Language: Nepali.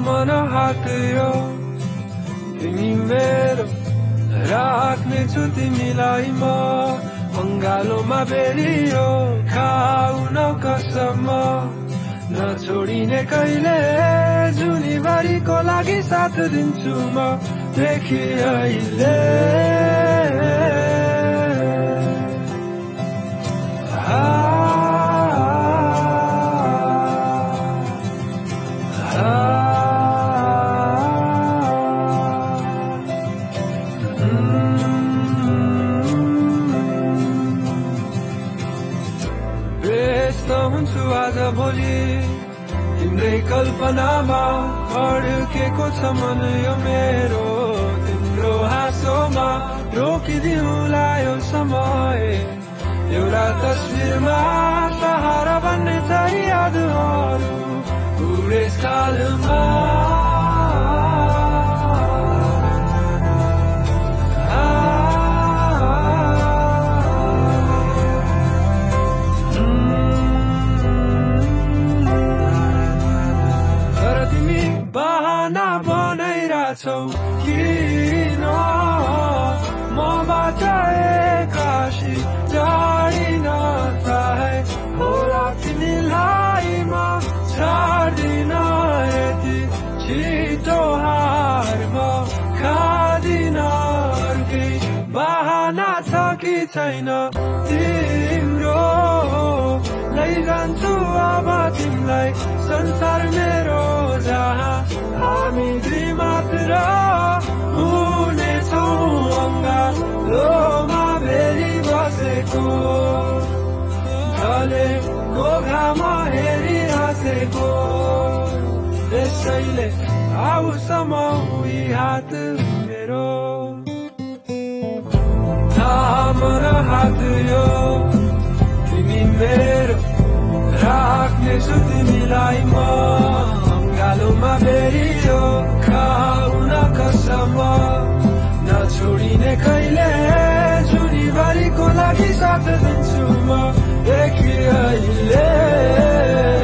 मन हात यो तिमी मेरो राख्नेछु तिमीलाई म अङ्गालोमा बेरियो खाउन कसम नछोडिने कहिले जुनीभरिको लागि साथ दिन्छु म देखि अहिले व्यस्त हुन्छु आज भोलि तिम्रै कल्पनामा अड्केको छ मन यो मेरो तिम्रो हाँसोमा रोकिदिउँला यो समय एउटा तस्बिरमा सहारा बन्ने चाहिँ यादहरू बुढेसकालमा बहाना बनाइरहेछौ किन मबाट एक्कासी टाढिन चाहे होला तिमीलाई म छाड्दिन यति छिटो हार म खाँदिन अर्कै बहाना छ कि छैन तिम्रो लैजान्छु अब तिमीलाई संसार मेरो जहाँ हामी दुई मात्र हुनेछौ अङ्गालोमा भेरी बसेको ढलेको घाम हेरी हाँसेको त्यसैले आउसम्म उही हात मेरो थामन हात यो तिमी मेरो राख्नेछु तिमीलाई म अङ्गालोमा बेरियो खाउन कसम नछोडिने कहिले जुनीभरिको लागि साथ दिन्छु म देखि अहिले